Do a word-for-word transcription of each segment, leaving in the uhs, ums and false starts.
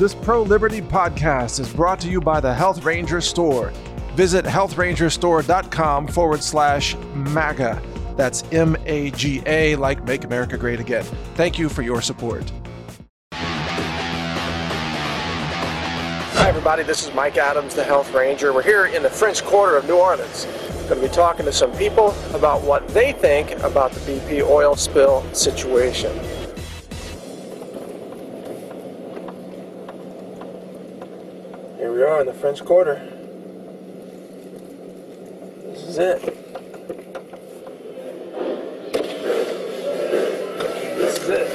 This pro-liberty podcast is brought to you by the Health Ranger Store. Visit health ranger store dot com forward slash MAGA. That's M A G A, like Make America Great Again. Thank you for your support. Hi, everybody. This is Mike Adams, the Health Ranger. We're here in the French Quarter of New Orleans. Going to be talking to some people about what they think about the B P oil spill situation. Here we are in the French Quarter. This is it. This is it.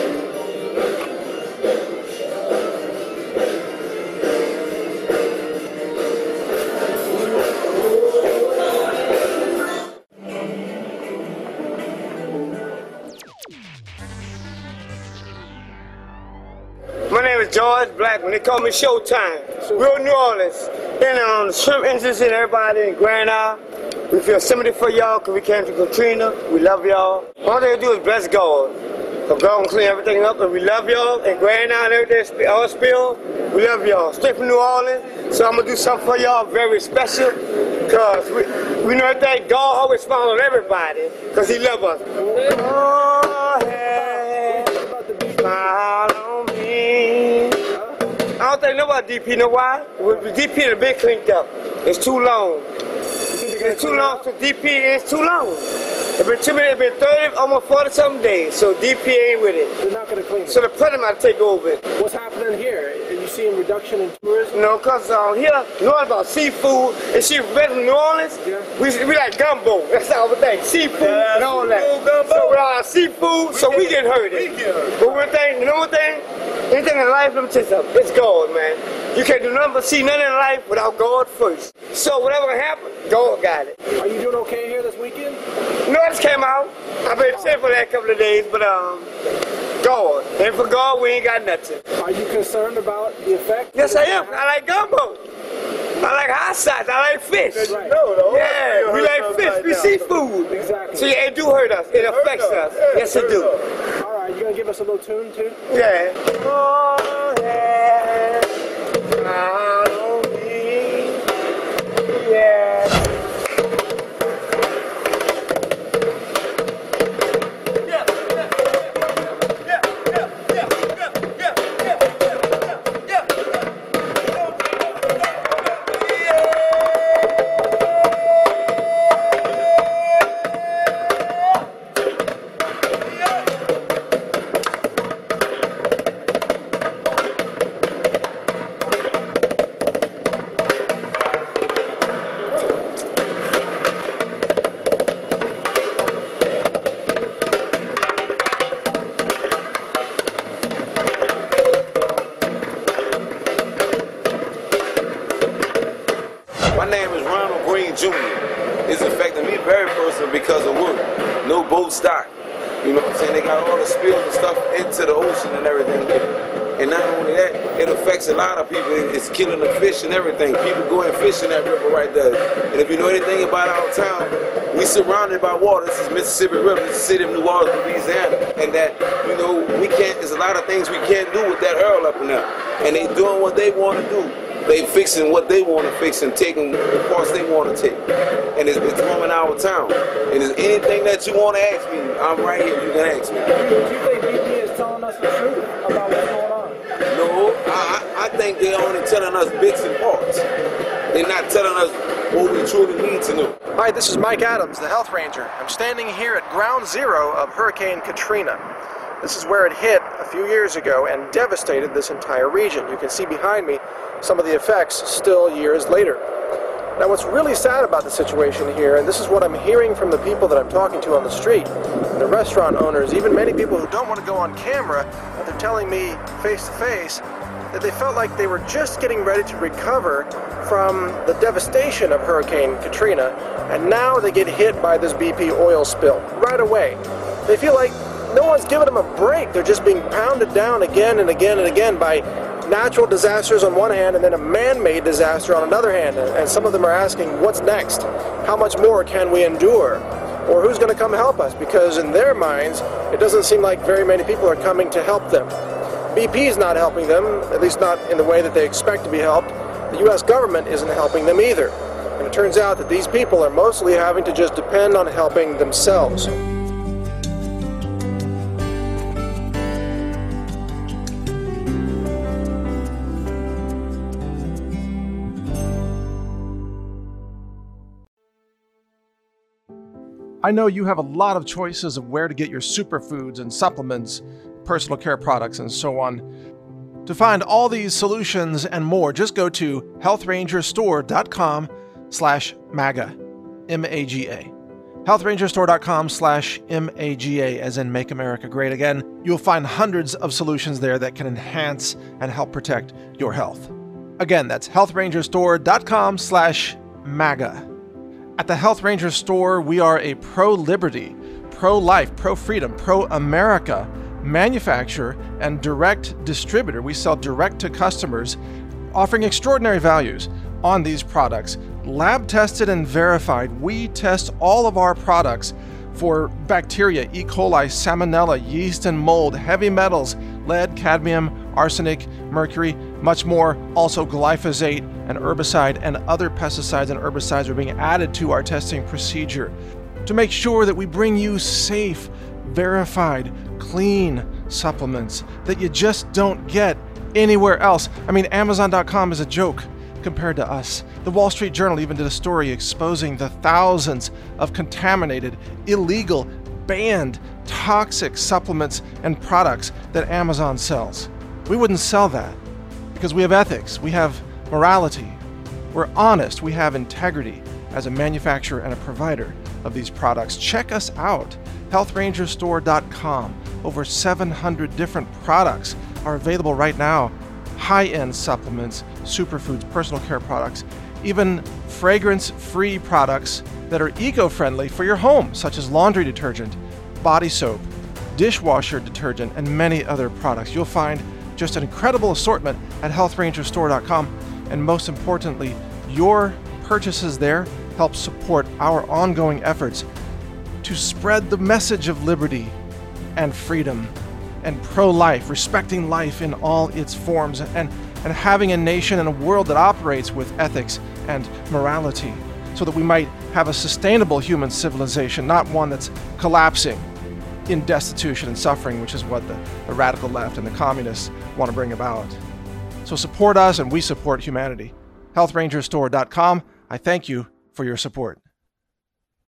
My name is George Blackman. They call me Showtime. We're in New Orleans. And on the shrimp industry and everybody in Grand Isle. We feel sympathy for y'all because we came to Katrina. We love y'all. All they do is bless God. So God will clean everything up, and we love y'all. And Grand Isle and everything, all spill, we love y'all. Straight from New Orleans. So I'm going to do something for y'all very special because we, we know that God always follows everybody because he loves us. Oh, hey, smile on me. I don't think nobody D P know why. D P is been cleaned up. It's too long. It's too long, so D P is too long. It's been too many, it's been thirty, almost forty something days, so D P ain't with it. They're not going to clean it. So the president might take over it. What's happening here? Are you seeing reduction in tourism? No, because uh, here, New Orleans about seafood, and she better than New Orleans, yeah. we, we like gumbo. That's our thing, seafood yeah, and all that. Gumbo. So with our seafood, we so get, we get hurt. We get hurt. But one thing, you know one thing? Anything in life, let me tell you something, it's God, man. You can't do nothing but see nothing in life without God first. So whatever can happen, God got it. Are you doing okay here this weekend? No, I just came out. I've been sick for that couple of days, but um, God. And for God, we ain't got nothing. Are you concerned about the effect? Yes, I am. I like gumbo. I like hot sauce. I like fish. Right. No, no. Yeah, we like fish. Right we now. seafood. Exactly. So yeah, it do hurt us. It, it affects us. us. Yeah, yes, it do. Us. All right, you gonna give us a little tune too? Yeah. Oh, yeah. Follow me. Yeah. My name is Ronald Green Junior It's affecting me very personally because of work. No boat stock. You know what I'm saying? They got all the spills and stuff into the ocean and everything. And not only that, it affects a lot of people. It's killing the fish and everything. People going fishing that river right there. And if you know anything about our town, we surrounded by water. This is Mississippi River. This is the city of New Orleans, Louisiana. And that, you know, we can't, there's a lot of things we can't do with that Earl up in there. And they doing what they want to do. They fixing what they want to fix and taking the parts they want to take. And it's, it's harming our town. And is anything that you want to ask me, I'm right here. You can ask me. Do you think B P is telling us the truth about what's going on? No, I, I think they're only telling us bits and parts. They're not telling us what we truly need to know. Hi, this is Mike Adams, the Health Ranger. I'm standing here at ground zero of Hurricane Katrina. This is where it hit a few years ago and devastated this entire region. You can see behind me some of the effects still years later. Now, what's really sad about the situation here, and this is what I'm hearing from the people that I'm talking to on the street, the restaurant owners, even many people who don't want to go on camera, but they're telling me face to face that they felt like they were just getting ready to recover from the devastation of Hurricane Katrina, and now they get hit by this B P oil spill right away. They feel like no one's giving them a break. They're just being pounded down again and again and again by natural disasters on one hand and then a man-made disaster on another hand. And some of them are asking, what's next? How much more can we endure? Or who's going to come help us? Because in their minds, it doesn't seem like very many people are coming to help them. B P is not helping them, at least not in the way that they expect to be helped. The U S government isn't helping them either. And it turns out that these people are mostly having to just depend on helping themselves. I know you have a lot of choices of where to get your superfoods and supplements, personal care products, and so on. To find all these solutions and more, just go to health ranger store dot com slash MAGA, M A G A. health ranger store dot com slash M A G A, as in Make America Great Again. You'll find hundreds of solutions there that can enhance and help protect your health. Again, that's health ranger store dot com slash MAGA. At the Health Ranger Store, we are a pro-liberty, pro-life, pro-freedom, pro-America manufacturer and direct distributor. We sell direct to customers, offering extraordinary values on these products. Lab tested and verified. We test all of our products for bacteria, E. coli, salmonella, yeast and mold, heavy metals, lead, cadmium, arsenic, mercury, much more. Also glyphosate, and herbicide and other pesticides and herbicides are being added to our testing procedure to make sure that we bring you safe, verified, clean supplements that you just don't get anywhere else. I mean, Amazon dot com is a joke compared to us. The Wall Street Journal even did a story exposing the thousands of contaminated, illegal, banned, toxic supplements and products that Amazon sells. We wouldn't sell that because we have ethics, we have morality, we're honest, we have integrity as a manufacturer and a provider of these products. Check us out, health ranger store dot com. Over seven hundred different products are available right now. High-end supplements, superfoods, personal care products, even fragrance-free products that are eco-friendly for your home, such as laundry detergent, body soap, dishwasher detergent, and many other products. You'll find just an incredible assortment at health ranger store dot com. And most importantly, your purchases there help support our ongoing efforts to spread the message of liberty and freedom and pro-life, respecting life in all its forms, and, and having a nation and a world that operates with ethics and morality so that we might have a sustainable human civilization, not one that's collapsing in destitution and suffering, which is what the, the radical left and the communists want to bring about. So support us and we support humanity. health ranger store dot com. I thank you for your support.